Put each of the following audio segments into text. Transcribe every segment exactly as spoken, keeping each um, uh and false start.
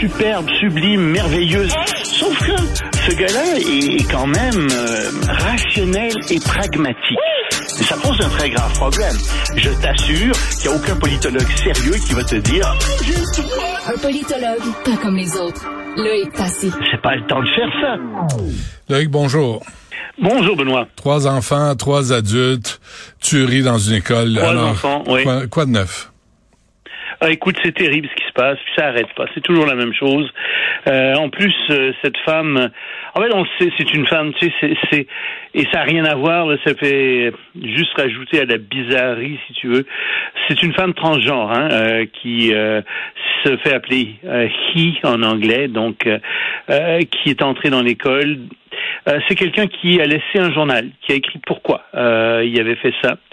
superbe, sublime, merveilleuse. Sauf que ce gars-là est quand même euh, rationnel et pragmatique. Et ça pose un très grave problème. Je t'assure qu'il n'y a aucun politologue sérieux qui va te dire « Un politologue, pas comme les autres. Loïc Passy. » C'est pas le temps de faire ça. Loïc, bonjour. Bonjour, Benoît. Trois enfants, trois adultes, tuerie dans une école. Trois Alors, enfants, oui. Quoi, quoi de neuf? Ah, écoute, c'est terrible ce qui se passe, puis ça arrête pas. C'est toujours la même chose. Euh, en plus, euh, cette femme, en fait, on sait, c'est une femme, tu sais, c'est, c'est, et ça n'a rien à voir. Là, ça fait juste rajouter à la bizarrerie, si tu veux. C'est une femme transgenre, hein, euh, qui euh, se fait appeler euh, he en anglais, donc euh, euh, qui est entrée dans l'école. Euh, c'est quelqu'un qui a laissé un journal, qui a écrit pourquoi euh, il avait fait ça.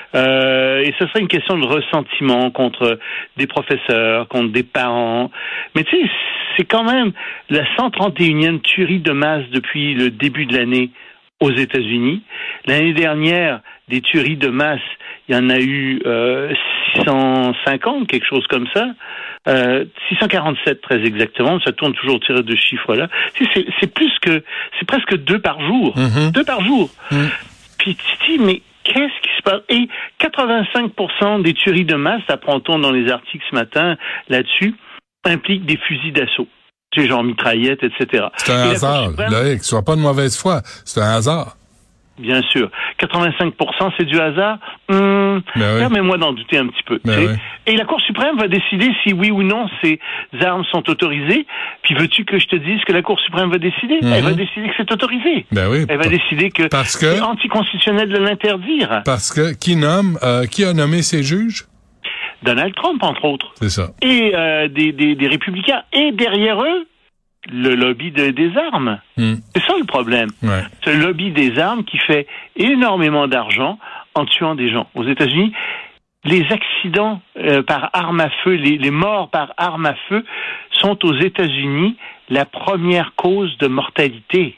Euh, et ce serait une question de ressentiment contre des professeurs, contre des parents. Mais tu sais, c'est quand même la cent trente et unième tuerie de masse depuis le début de l'année aux États-Unis. L'année dernière, des tueries de masse, il y en a eu euh, six cent cinquante, quelque chose comme ça. Euh, six cent quarante-sept très exactement, ça tourne toujours autour de ce chiffre-là. Tu sais, c'est, c'est plus que, c'est presque deux par jour. Mm-hmm. Deux par jour. Mm. Puis tu te dis, mais qu'est-ce qui se passe? Et quatre-vingt-cinq pour cent des tueries de masse, apprend-on dans les articles ce matin là-dessus, impliquent des fusils d'assaut. Tu sais, genre mitraillettes, et cetera. C'est un Et hasard, Loïc, sois pas de mauvaise foi. C'est un hasard. Bien sûr. quatre-vingt-cinq pour cent, c'est du hasard? Hum, ben oui. Permets-moi d'en douter un petit peu. Ben oui. Et la Cour suprême va décider si oui ou non ces armes sont autorisées. Puis veux-tu que je te dise que la Cour suprême va décider? Mm-hmm. Elle va décider que c'est autorisé. Ben oui. Elle va décider que, parce que c'est anticonstitutionnel de l'interdire. Parce que qui nomme, euh, qui a nommé ces juges? Donald Trump, entre autres. C'est ça. Et euh, des, des, des républicains. Et derrière eux, le lobby de, des armes. Mm. C'est ça le problème. Ouais. C'est le lobby des armes qui fait énormément d'argent en tuant des gens. Aux États-Unis, les accidents euh, par arme à feu, les, les morts par arme à feu sont aux États-Unis la première cause de mortalité.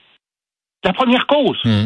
La première cause. Mm.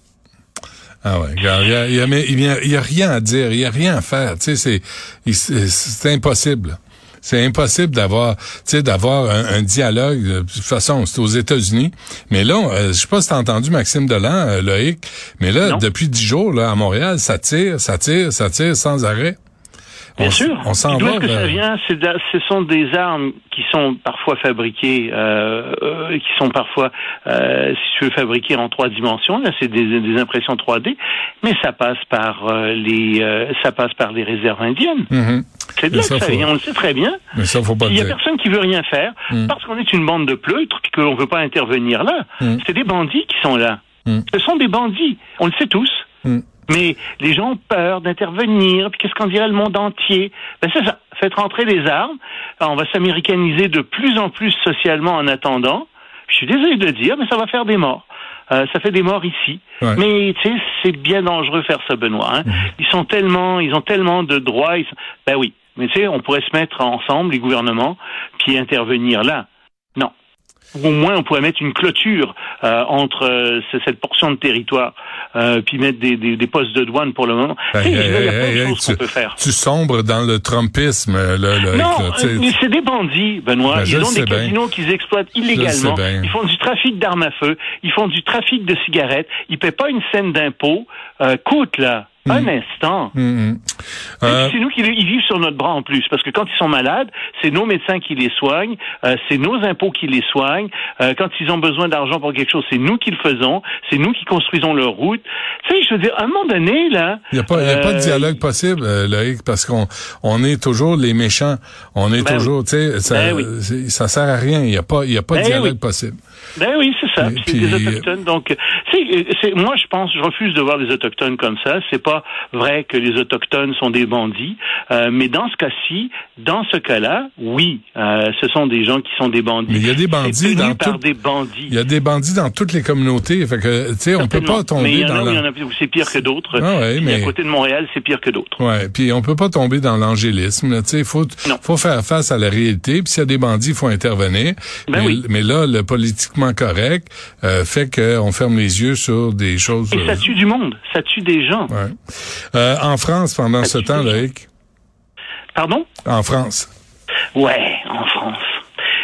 Ah ouais, il y a, y a, y a, y a, y a rien à dire, il y a rien à faire. Tu sais, c'est, c'est, c'est impossible. C'est impossible d'avoir, tu sais, d'avoir un, un dialogue. De toute façon, c'est aux États-Unis. Mais là, euh, je sais pas si t'as entendu Maxime Delan, euh, Loïc, mais là, non. Depuis dix jours, là, à Montréal, ça tire, ça tire, ça tire sans arrêt. Bien on, sûr. On s'en D'où va. est-ce que vers... ça vient? C'est de, ce sont des armes qui sont parfois fabriquées, euh, euh, qui sont parfois, euh, si tu veux, fabriquées en trois dimensions. Là, c'est des, des impressions trois D, mais ça passe par euh, les, euh, ça passe par les réserves indiennes. Mm-hmm. C'est de là que ça vient. On le sait très bien. Mais ça, faut pas Il y a dire. personne qui veut rien faire mm. parce qu'on est une bande de pleutres et qu'on veut pas intervenir là. Mm. C'est des bandits qui sont là. Mm. Ce sont des bandits. On le sait tous. Mm. Mais les gens ont peur d'intervenir, puis qu'est-ce qu'en dirait le monde entier? Ben c'est ça, faites rentrer les armes, alors on va s'américaniser de plus en plus socialement en attendant. Je suis désolé de le dire, mais ça va faire des morts. Euh, ça fait des morts ici. Ouais. Mais tu sais, c'est bien dangereux faire ça, Benoît. Hein? Mmh. Ils sont tellement, ils ont tellement de droits. Ils sont... Ben oui, mais tu sais, on pourrait se mettre ensemble, les gouvernements, puis intervenir là. Non. Ou au moins, on pourrait mettre une clôture euh, entre euh, cette portion de territoire, euh, puis mettre des, des, des postes de douane pour le moment. Ben, tu sais, il y a plein hey, de hey, choses tu, qu'on peut faire. Tu sombres dans le Trumpisme, là. là non, avec, là, mais c'est des bandits, Benoît. Ben, ils ont des casinos qu'ils exploitent illégalement. Ils font du trafic d'armes à feu. Ils font du trafic de cigarettes. Ils paient pas une scène d'impôt. Euh, coûte, là. Mmh. Un instant. Mmh. Euh... C'est nous qui ils vivent sur notre bras en plus, parce que quand ils sont malades, c'est nos médecins qui les soignent, euh, c'est nos impôts qui les soignent. Euh, quand ils ont besoin d'argent pour quelque chose, c'est nous qui le faisons, c'est nous qui construisons leur route. Tu sais, je veux dire, à un moment donné, là... Il n'y a, pas, euh... y a pas de dialogue possible, euh, Loïc, parce qu'on on est toujours les méchants. On est ben toujours, oui. tu sais, ça, ben oui. ça sert à rien. Il n'y a pas, il y a pas ben de dialogue oui. possible. Ben oui, c'est ça. Et c'est puis... des Autochtones. Donc, c'est, c'est, moi, je pense, je refuse de voir les Autochtones comme ça. C'est pas vrai que les Autochtones sont des bandits. Euh, mais dans ce cas-ci, dans ce cas-là, oui, euh, ce sont des gens qui sont des bandits. Mais il y a des bandits dans par tout... des bandits. Il y a des bandits dans toutes les communautés. Fait que, tu sais, on peut pas tomber mais il y en dans a, la... il y en a où c'est pire que d'autres. Ah ouais, mais... à côté de Montréal, c'est pire que d'autres. Ouais. Puis on peut pas tomber dans l'angélisme. Tu sais, faut, faut faire face à la réalité. Puis s'il y a des bandits, il faut intervenir. Ben mais, oui. mais là, le politiquement correct euh, fait qu'on ferme les yeux sur des choses... Et ça tue du monde. Ça tue des gens. Ouais. Euh, en France, pendant ça ce temps, Loïc. Pardon? En France. Ouais, en France.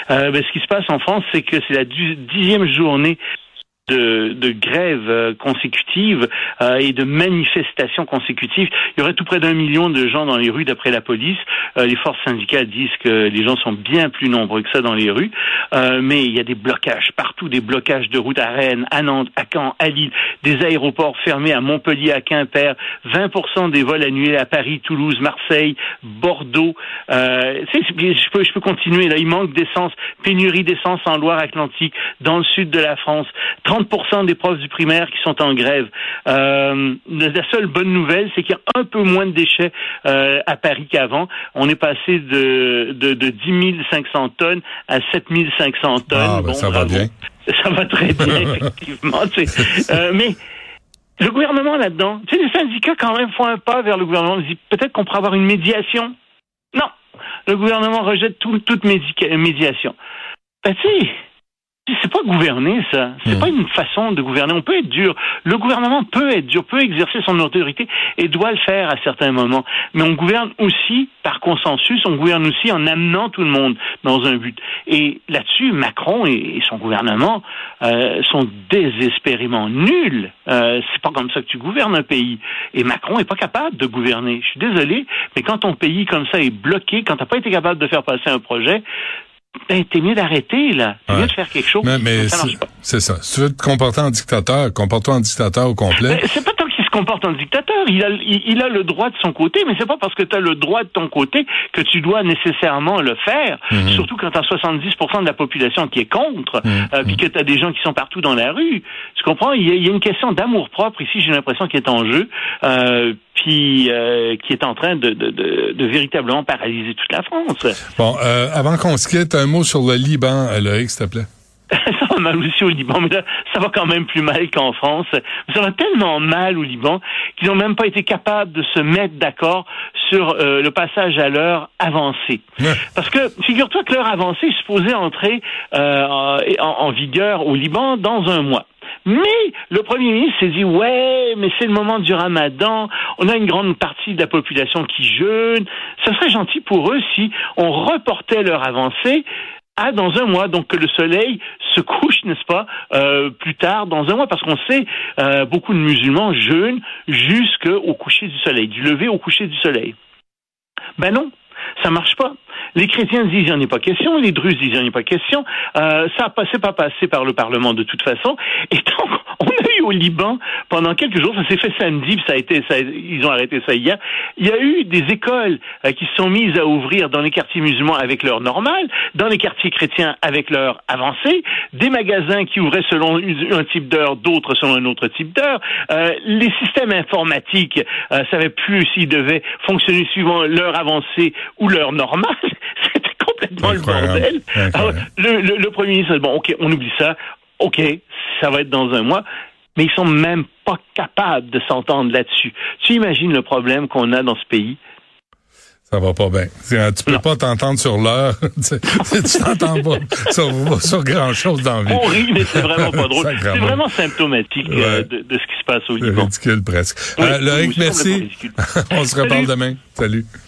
Euh, ben, ce qui se passe en France, c'est que c'est la dixième journée de, de grève euh, consécutive euh, et de manifestations consécutives. Il y aurait tout près d'un million de gens dans les rues d'après la police. Euh, les forces syndicales disent que les gens sont bien plus nombreux que ça dans les rues. Euh, mais il y a des blocages partout, des blocages de routes à Rennes, à Nantes, à Caen, à Lille, des aéroports fermés à Montpellier, à Quimper, vingt pour cent des vols annulés à Paris, Toulouse, Marseille, Bordeaux. Euh, tu sais, je peux, je peux continuer. Là, il manque d'essence, pénurie d'essence en Loire-Atlantique, dans le sud de la France. trente pour cent des profs du primaire qui sont en grève. Euh, la seule bonne nouvelle, c'est qu'il y a un peu moins de déchets euh, à Paris qu'avant. On est passé de, de, de dix mille cinq cents tonnes à sept mille cinq cents tonnes. Ah, ben bon, ça bravo. va bien. Ça va très bien, effectivement. euh, mais le gouvernement là-dedans, tu sais, les syndicats quand même font un pas vers le gouvernement. Ils disent peut-être qu'on pourrait avoir une médiation. Non, le gouvernement rejette tout, toute médica- médiation. Ben, tu sais, c'est pas gouverner, ça. C'est mmh. pas une façon de gouverner. On peut être dur. Le gouvernement peut être dur, peut exercer son autorité et doit le faire à certains moments. Mais on gouverne aussi par consensus. On gouverne aussi en amenant tout le monde dans un but. Et là-dessus, Macron et, et son gouvernement euh, sont désespérément nuls. Euh, c'est pas comme ça que tu gouvernes un pays. Et Macron est pas capable de gouverner. Je suis désolé, mais quand ton pays comme ça est bloqué, quand t'as pas été capable de faire passer un projet, ben, t'es mieux d'arrêter, là. T'es ouais. mieux de faire quelque chose. Mais, mais ça marche pas. C'est ça. Si tu veux te comporter en dictateur, comporte-toi en dictateur au complet. Ben, c'est pas tant qu'il se comporte en dictateur. Il a, il, il a le droit de son côté, mais c'est pas parce que t'as le droit de ton côté que tu dois nécessairement le faire. Mm-hmm. Surtout quand t'as soixante-dix pour cent de la population qui est contre, mm-hmm. euh, puis que t'as des gens qui sont partout dans la rue. Tu comprends? Il y a, il y a une question d'amour-propre ici, j'ai l'impression, qui est en jeu. Euh, puis euh, qui est en train de, de, de, de véritablement paralyser toute la France. Bon, euh, avant qu'on se quitte, un mot sur le Liban, Loïc, s'il te plaît. Ça va mal aussi au Liban, mais là, ça va quand même plus mal qu'en France. Ça va tellement mal au Liban qu'ils n'ont même pas été capables de se mettre d'accord sur euh, le passage à l'heure avancée. Ouais. Parce que, figure-toi que l'heure avancée est supposée entrer euh, en, en vigueur au Liban dans un mois. Mais le premier ministre s'est dit, ouais, mais c'est le moment du ramadan, on a une grande partie de la population qui jeûne, ça serait gentil pour eux si on reportait leur avancée à dans un mois, donc que le soleil se couche, n'est-ce pas, euh, plus tard dans un mois, parce qu'on sait, euh, beaucoup de musulmans jeûnent jusqu'au coucher du soleil, du lever au coucher du soleil. Ben non, ça marche pas. Les chrétiens disent il n'y en a pas question, les druzes disent il n'y en a pas question, euh, ça a passé pas passé par le Parlement de toute façon, et donc on a eu au Liban pendant quelques jours, ça s'est fait samedi, puis ça a été, ça, ils ont arrêté ça hier, il y a eu des écoles euh, qui se sont mises à ouvrir dans les quartiers musulmans avec l'heure normale, dans les quartiers chrétiens avec l'heure avancée, des magasins qui ouvraient selon un type d'heure, d'autres selon un autre type d'heure, euh, les systèmes informatiques euh, savaient plus s'ils devaient fonctionner suivant l'heure avancée ou l'heure normale. C'était complètement incroyable. Le bordel. Alors, le, le, le premier ministre a dit, bon, OK, on oublie ça. OK, ça va être dans un mois. Mais ils sont même pas capables de s'entendre là-dessus. Tu imagines le problème qu'on a dans ce pays? Ça va pas bien. Tu peux non. pas t'entendre sur l'heure. Tu t'entends pas sur, sur grand-chose dans la vie. On rit, mais c'est vraiment pas drôle. C'est vraiment symptomatique ouais. euh, de, de ce qui se passe au Liban. Ridicule presque. Oui, euh, Loïc, oui, merci. On se reparle demain. Salut.